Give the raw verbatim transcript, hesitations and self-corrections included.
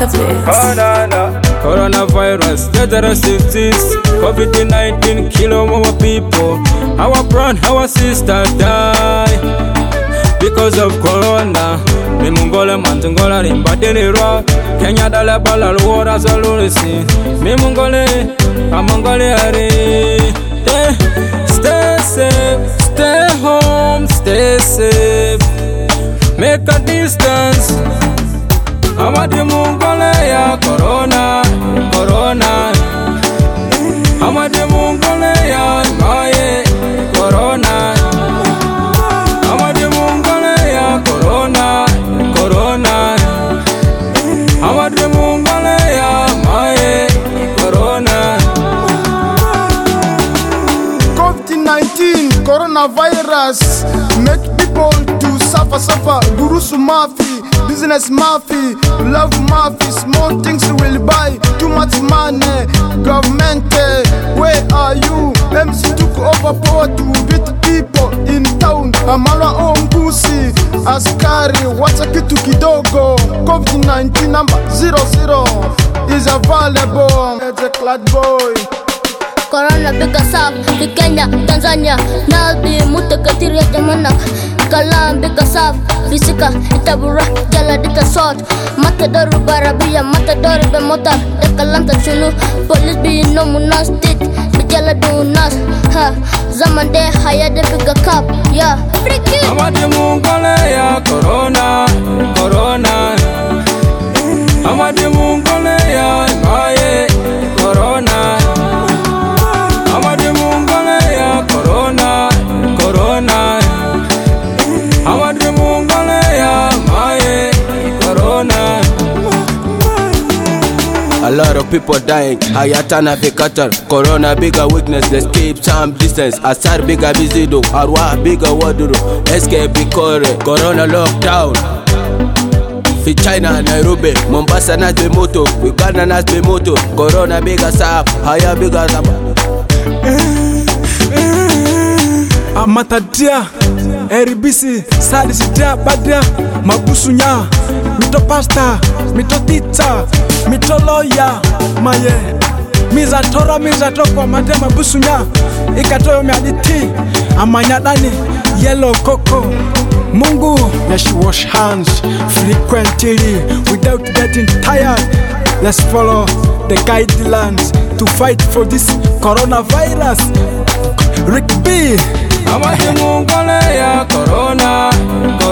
Banana. Coronavirus, dangerous disease. COVID nineteen kill our people. Our brother, our sister die because of corona. Mi mungole mantungola rimbadelira. Kenya dale bala luora zalurisi. Mi mungole amangole ari. Stay safe, stay home, stay safe. Make a distance. Amadi mungole ya corona, corona. Amadi mungole ya maye corona. Amadi mungole ya corona, corona. Amadi mungole ya maye corona. COVID nineteen coronavirus make people to suffer, suffer. Gurusu mafi, business mafi, love mafi. Small things will buy too much money. Government, eh, where are you? M C took over power to beat people in town. Amala ongusi, askari, wacha kitu kidogo. COVID nineteen number zero zero is available. It's a clad boy. Corona bigger sap, di Kenya, Tanzania, Nalbi, Mutakatiria Jamana, Kalam bigger sap, Fisika, Itabura, Jala dika sort, Matador Barabia, Matador Bemota, the Kalanta Chunu, police be no monastic, Bijala do nas, ha, Zamande, higher the bigger cup, yeah, freaky. Amadi mungole ya corona, corona. Amadi mungole ya maye corona. Amadi mungole ya corona, corona. Amadi mungole ya maye corona. A lot of people dying, Hayatana Vikatar. Corona bigger weakness, escape some distance. Asar bigger bizido, Arwa bigger waduro. Escape bikore, Corona lockdown. Fi China, Nairobi, Mombasa nas bemoto, Uganda nas bemoto. Corona bigger sap, Haya bigger sap. Amatadia, Eribisi, Sadisidia, Badia, Mabusunya, Mito Pasta, Mito Tita, Mito Lawyer, Maye, Miza Tora, Miza Tokwa, Madame Mabusunya, Ikatoyo Miaditi, Amanyadani, Yellow Coco, Mungu, let's wash hands frequently without getting tired. Let's follow the guidelines to fight for this coronavirus. Rick B. Amadi mungole ya corona.